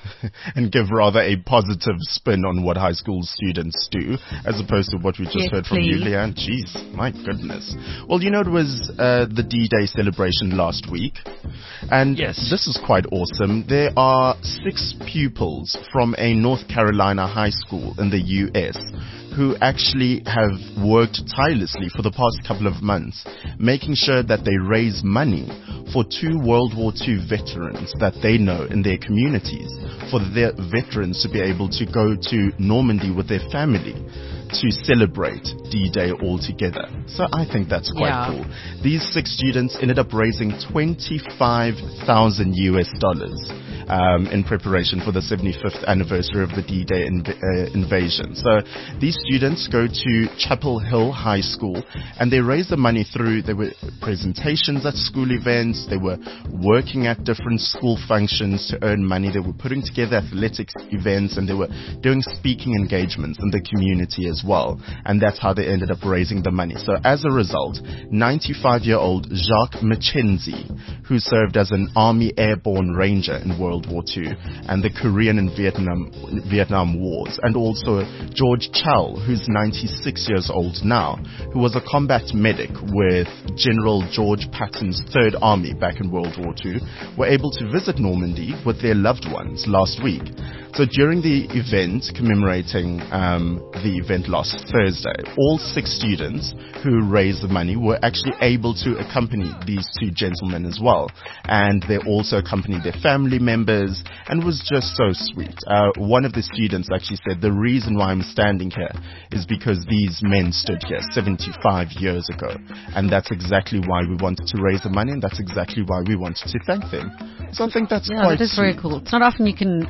and give rather a positive spin on what high school students do, as opposed to what we just Yes, heard from you, please. Leanne? Jeez, my goodness. Well, you know, it was uh, the D-Day celebration last week, and Yes. this is quite awesome. There are six pupils from a North Carolina high school in the U S who actually have worked tirelessly for the past couple of months, making sure that they raise money for two World War Two veterans that they know in their communities, for their veterans to be able to go to Normandy with their family to celebrate D-Day all together. So I think that's quite Yeah. cool. These six students ended up raising twenty-five thousand U S dollars um, in preparation for the seventy-fifth anniversary of the D-Day inv- uh, invasion. So these students go to Chapel Hill High School, and they raise the money through, there were presentations at school events, they were working at different school functions to earn money, they were putting together athletics events, and they were doing speaking engagements in the community as well. And that's how they ended up raising the money. So as a result, ninety-five-year-old Jacques Mackenzie, who served as an Army Airborne Ranger in World War Two and the Korean and Vietnam Vietnam Wars, and also George Chow, who's ninety-six years old now, who was a combat medic with General George Patton's Third Army back in World War Two, were able to visit Normandy with their loved ones last week. So during the event commemorating um, the event last Thursday, all six students who raised the money were actually able to accompany these two gentlemen as well. And they also accompanied their family members, and it was just so sweet. Uh, one of the students actually said, the reason why I'm standing here is because these men stood here seventy-five years ago. And that's exactly why we wanted to raise the money, and that's exactly why we wanted to thank them. So I think that's Yeah, quite that is very sweet. cool. It's not often you can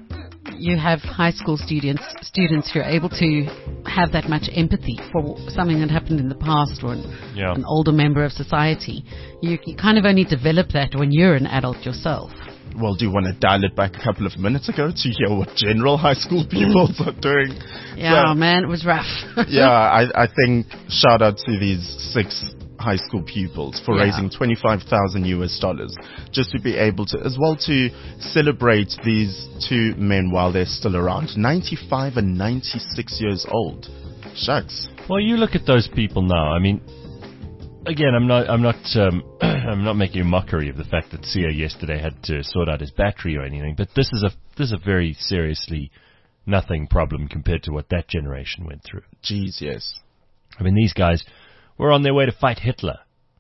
you have high school students students who are able to have that much empathy for something that happened in the past or an, Yeah. an older member of society. You, you kind of only develop that when you're an adult yourself. Well, do you want to dial it back a couple of minutes ago to hear what general high school pupils are doing? Yeah, So, man, it was rough. yeah, I, I think shout out to these six high school pupils for Yeah. raising twenty-five thousand U S dollars just to be able to, as well to celebrate these two men while they're still around. ninety-five and ninety-six years old. Shucks. Well, you look at those people now. I mean, again, I'm not, I'm not, um, I'm not making a mockery of the fact that Sia yesterday had to sort out his battery or anything. But this is a, this is a very seriously nothing problem compared to what that generation went through. Jeez, yes. I mean, these guys were on their way to fight Hitler.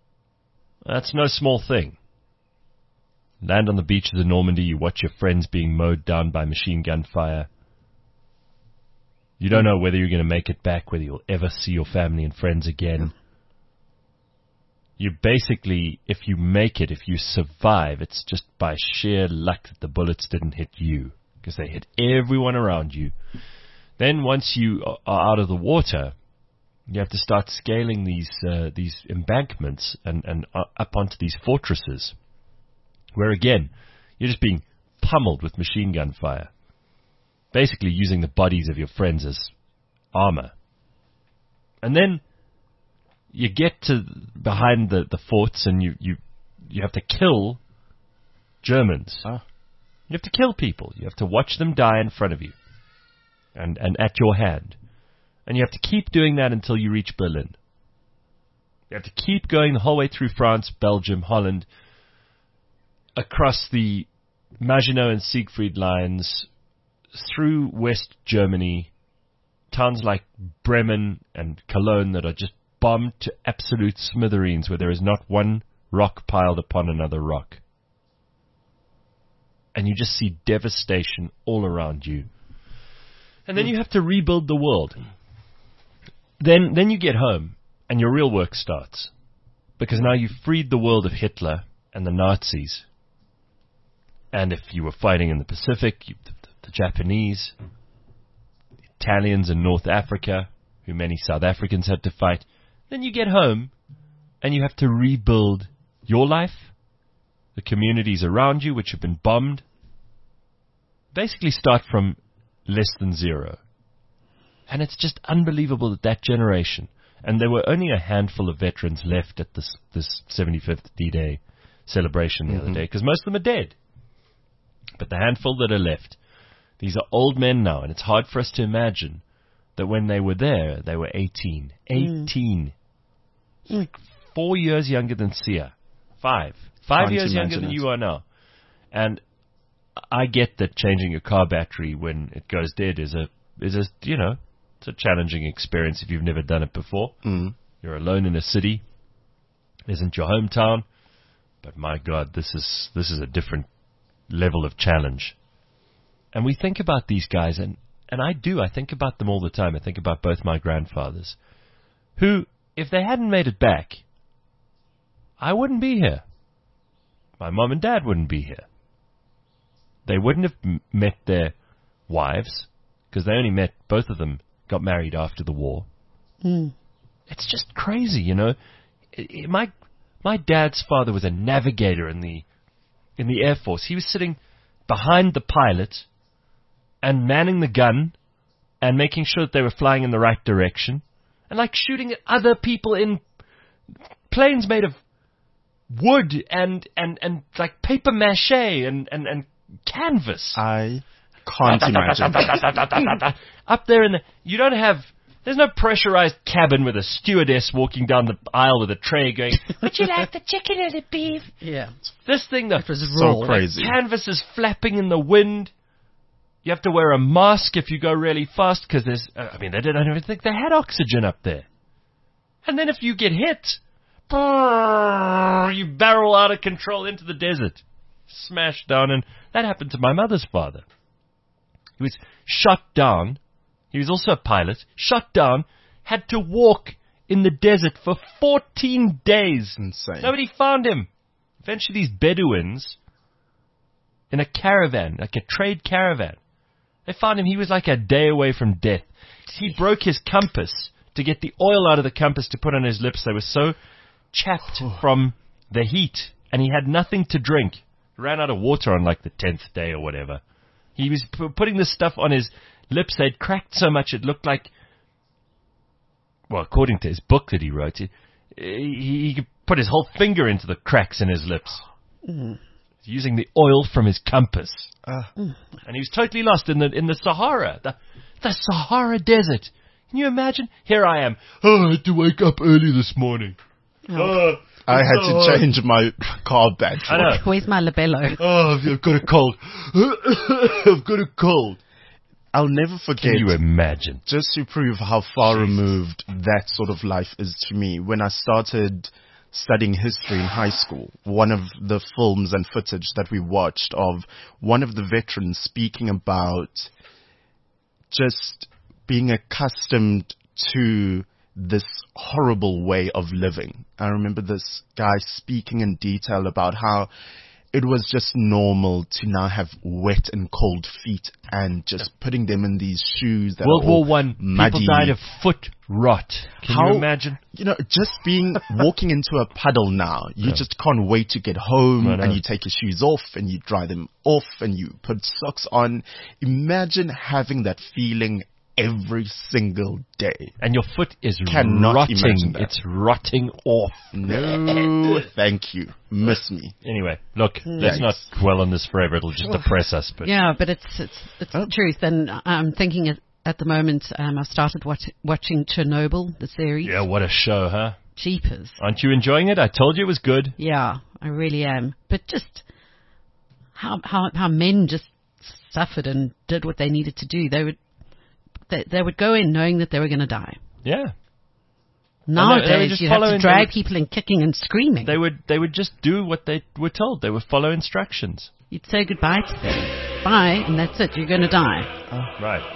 That's no small thing. Land on the beaches of Normandy, you watch your friends being mowed down by machine gun fire. You don't know whether you're going to make it back, whether you'll ever see your family and friends again. You basically, if you make it, if you survive, it's just by sheer luck that the bullets didn't hit you, because they hit everyone around you. Then once you are out of the water, you have to start scaling these uh, these embankments and, and uh, up onto these fortresses. where again, you're just being pummeled with machine gun fire, basically using the bodies of your friends as armor. And then you get to behind the, the forts and you, you, you have to kill Germans. Ah. You have to kill people. You have to watch them die in front of you and, and at your hand. And you have to keep doing that until you reach Berlin. You have to keep going the whole way through France, Belgium, Holland, across the Maginot and Siegfried lines, through West Germany, towns like Bremen and Cologne that are just bombed to absolute smithereens, where there is not one rock piled upon another rock. And you just see devastation all around you. And then you have to rebuild the world. Then, then you get home, and your real work starts. Because now you've freed the world of Hitler and the Nazis. And if you were fighting in the Pacific, you, the, the Japanese, the Italians in North Africa, who many South Africans had to fight, then you get home, and you have to rebuild your life, the communities around you which have been bombed. Basically start from less than zero. And it's just unbelievable that that generation, and there were only a handful of veterans left at this this seventy-fifth D-Day celebration the mm-hmm. other day, because most of them are dead. But the handful that are left, these are old men now, and it's hard for us to imagine that when they were there, they were eighteen. eighteen. Mm. Like four years younger than Sia. Five. Five Can't years younger than it. you are now. And I get that changing your car battery when it goes dead is a, is a, you know, it's a challenging experience if you've never done it before. Mm. You're alone in a city. It isn't your hometown. But my God, this is, this is a different level of challenge. And we think about these guys, and, and I do, I think about them all the time. I think about both my grandfathers, who, if they hadn't made it back, I wouldn't be here. My mom and dad wouldn't be here. They wouldn't have m- met their wives, because they only met, both of them got married after the war. Mm. It's just crazy, you know. It, it, my my dad's father was a navigator in the in the Air Force. He was sitting behind the pilot and manning the gun and making sure that they were flying in the right direction, and like shooting at other people in planes made of wood and and and like paper mache and and and canvas. I can't imagine. Up there in the, you don't have, there's no pressurized cabin with a stewardess walking down the aisle with a tray going, would you like the chicken or the beef? Yeah. This thing, though, It was so raw. crazy. canvas is flapping in the wind. You have to wear a mask if you go really fast, because there's, uh, I mean, they didn't even think they had oxygen up there. And then if you get hit, brrr, you barrel out of control into the desert. Smashed down, and that happened to my mother's father. He was shot down. He was also a pilot. Shot down. Had to walk in the desert for fourteen days. Insane. Nobody found him. Eventually, these Bedouins, in a caravan, like a trade caravan, they found him. He was like a day away from death. He broke his compass to get the oil out of the compass to put on his lips. They were so chapped from the heat, and he had nothing to drink. He ran out of water on like the tenth day or whatever. He was p- putting this stuff on his lips. They'd cracked so much it looked like, well, according to his book that he wrote, he, he, he could put his whole finger into the cracks in his lips. Mm. Using the oil from his compass. Uh, And he was totally lost in the in the Sahara, the, the Sahara Desert. Can you imagine? Here I am. Oh, I had to wake up early this morning. Oh, I had oh, to change my car battery. I know. Where's my labello? Oh, I've got a cold. I've got a cold. I'll never forget. Can you imagine? Just to prove how far Jesus. removed that sort of life is to me, when I started studying history in high school, one of the films and footage that we watched of one of the veterans speaking about just being accustomed to this horrible way of living. I remember this guy speaking in detail about how it was just normal to now have wet and cold feet and just putting them in these shoes that World are all War One, muddy. people died of foot rot. Can How- you imagine? You know, just being walking into a puddle now, you Yeah. just can't wait to get home, I know. and you take your shoes off and you dry them off and you put socks on. Imagine having that feeling every single day. And your foot is Cannot rotting. imagine that. It's rotting off. No, thank you. Miss me. Anyway, look, let's Yikes. not dwell on this forever. It'll just depress us. But Yeah, but it's it's it's the truth. And I'm thinking at, at the moment, um, I've started watch, watching Chernobyl, the series. yeah, what a show, huh? Jeepers. Aren't you enjoying it? I told you it was good. Yeah, I really am. But just how how how men just suffered and did what they needed to do. They would they, they would go in knowing that they were going to die. Yeah. Nowadays, they were just you have to following- drag they would- people in kicking and screaming. They would they would just do what they were told. They would follow instructions. You'd say goodbye to them. Bye, and that's it. You're going to die. Right.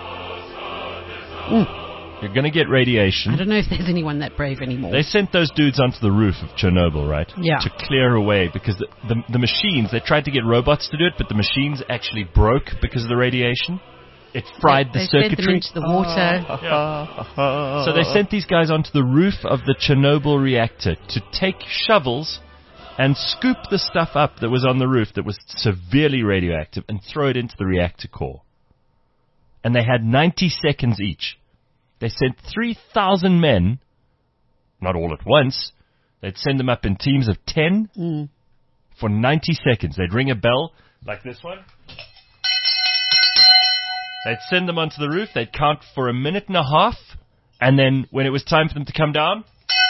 Mm. You're going to get radiation. I don't know if there's anyone that brave anymore. They sent those dudes onto the roof of Chernobyl, right? Yeah. To clear away because the, the the machines, they tried to get robots to do it, but the machines actually broke because of the radiation. It fried they the sent them circuitry. into the water. Yeah. So they sent these guys onto the roof of the Chernobyl reactor to take shovels and scoop the stuff up that was on the roof that was severely radioactive and throw it into the reactor core. And they had ninety seconds each. They sent three thousand men, not all at once. They'd send them up in teams of ten Mm. for ninety seconds. They'd ring a bell like this one. They'd send them onto the roof. They'd count for a minute and a half. And then when it was time for them to come down,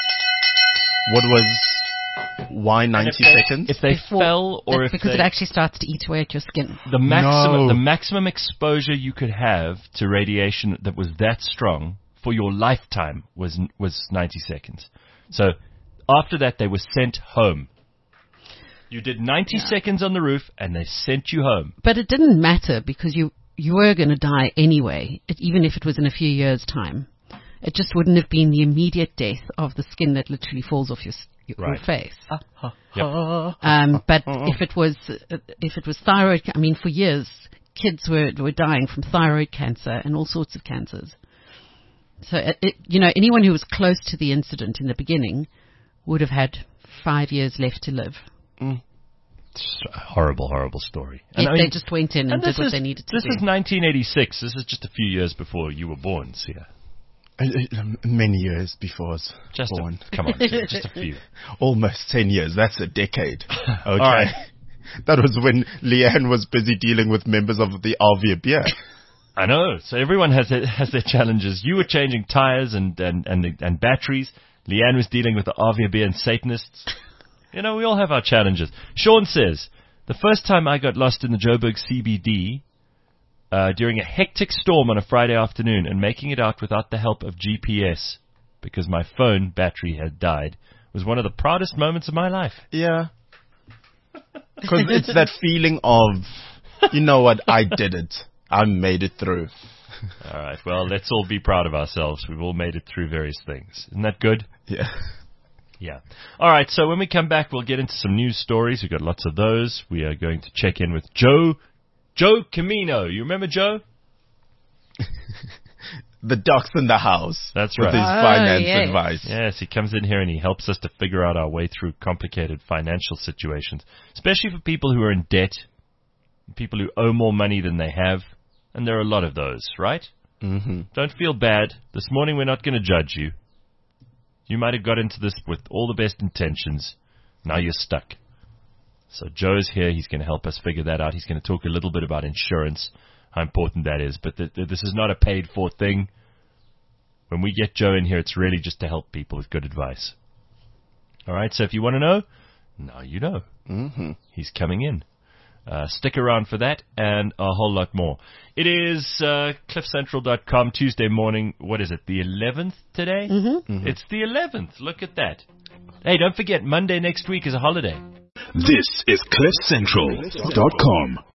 What was, why ninety seconds? if they Before- fell or that's if because they, it actually starts to eat away at your skin. the maximum No. the maximum exposure you could have to radiation that was that strong for your lifetime was was ninety seconds. So after that they were sent home. You did ninety seconds on the roof and they sent you home. But it didn't matter because you, you were going to die anyway, it, even if it was in a few years' time. It just wouldn't have been the immediate death of the skin that literally falls off your, s- your, your Right. face. Yep. Um, but if it was uh, if it was thyroid, I mean, for years kids were were dying from thyroid cancer and all sorts of cancers. So it, it, you know, anyone who was close to the incident in the beginning would have had five years left to live. It's a horrible, horrible story. If I mean- they just went in and, and did this what is, they needed to this do. is nineteen eighty-six. This is just a few years before you were born, Sia. Uh, uh, Many years before I was Just born. a, come on, Sia, just a few. Almost ten years. That's a decade. Okay. All right. That was when Leanne was busy dealing with members of the R V B. I know. So everyone has their, has their challenges. You were changing tires and, and, and, and batteries. Leanne was dealing with the R V B and Satanists. You know, we all have our challenges. Sean says, the first time I got lost in the Joburg C B D uh, during a hectic storm on a Friday afternoon and making it out without the help of G P S because my phone battery had died was one of the proudest moments of my life. Yeah. Because it's that feeling of, you know what, I did it. I made it through. All right. Well, let's all be proud of ourselves. We've all made it through various things. Isn't that good? Yeah. Yeah. All right. So when we come back, we'll get into some news stories. We've got lots of those. We are going to check in with Joe, Joe Camino. You remember Joe? The doc's in the house. That's with right. his Oh, finance yes. advice. Yes, he comes in here and he helps us to figure out our way through complicated financial situations, especially for people who are in debt, people who owe more money than they have, and there are a lot of those, right? Mm-hmm. Don't feel bad. This morning we're not going to judge you. You might have got into this with all the best intentions. Now you're stuck. So Joe's here. He's going to help us figure that out. He's going to talk a little bit about insurance, how important that is. But th- th- this is not a paid-for thing. When we get Joe in here, it's really just to help people with good advice. All right, so if you want to know, now you know. Mm-hmm. He's coming in. Uh, stick around for that and a whole lot more. It is uh, cliff central dot com, Tuesday morning. What is it, the eleventh today? Mm-hmm. It's the eleventh. Look at that. Hey, don't forget, Monday next week is a holiday. This is cliff central dot com.